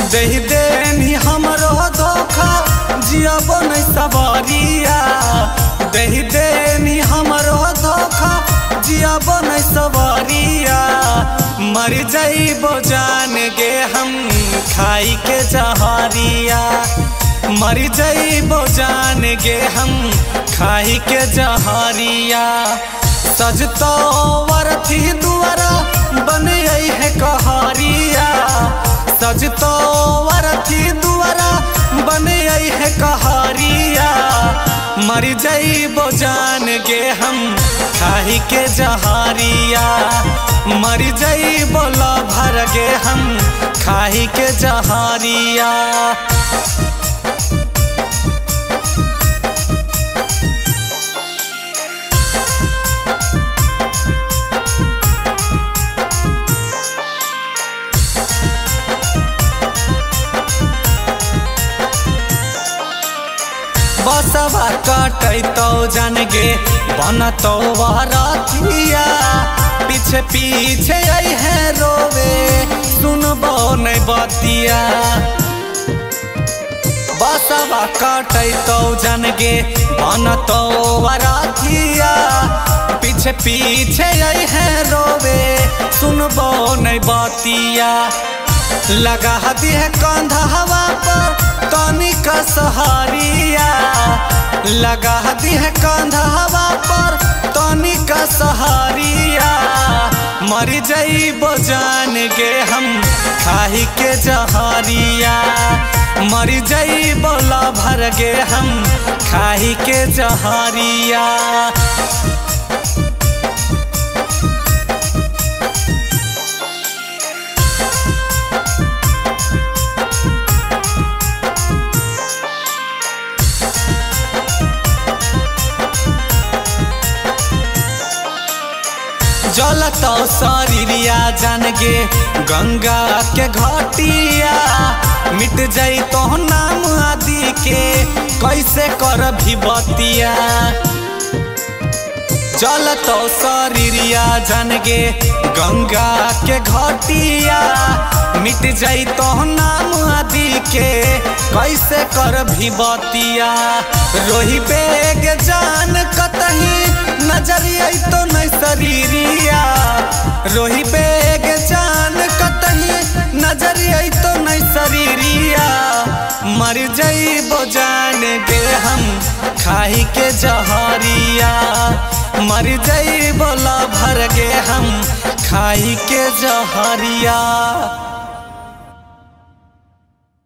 दही देनी हमरो धोखा जियब नहीं सवारिया। दही देनी हमरो धोखा जियब नहीं सवारिया। मर जाइबो जान गे हम खाई के जहरिया। मर जाइबो जान गे हम खाई के जहरिया। सजतो वरथी दुआरा बन है कहारिया। सजतो वरथी दुआरा बन है कहारिया। मर जाइबो जान गे हम खाई के जहरिया। मर जाइबो भर गे हम खाई के जहरिया। बसवा कटैतो जान गे बनतो वरथिया। पीछे पीछे आई है रोवे सुनबो नहीं बतिया। बसवा कटैतो जान गे बनतो वरथिया। पीछे पीछे आई है रोवे सुनबो नहीं बतिया। लगा दी है कंधवा पर तनी का सहारिया। लगा दी है कंधवा पर तनी का सहारिया। मर जाइबो जान गे हम खाई के जहरिया। मर जाइबो भर गे हम खाई के जहरिया। जलतो शरीरिया जान गे गंगा के घाटिया। मिट जाई तो नाम आदि के कैसे कर भी बतिया। जलतो शरीरिया जान गे गंगा के घाटिया। मिट जाई तो नाम आदि के कैसे कर भी बतिया। रोही बेग जान कतही नजरिया तो नहीं शरीरिया। रोही बेग जान कतही नजरिया तो नहीं शरीरिया। मर जाइबो जान गे हम खाई के जहरिया। मर जाइबो भर गे हम खाई के जहरिया।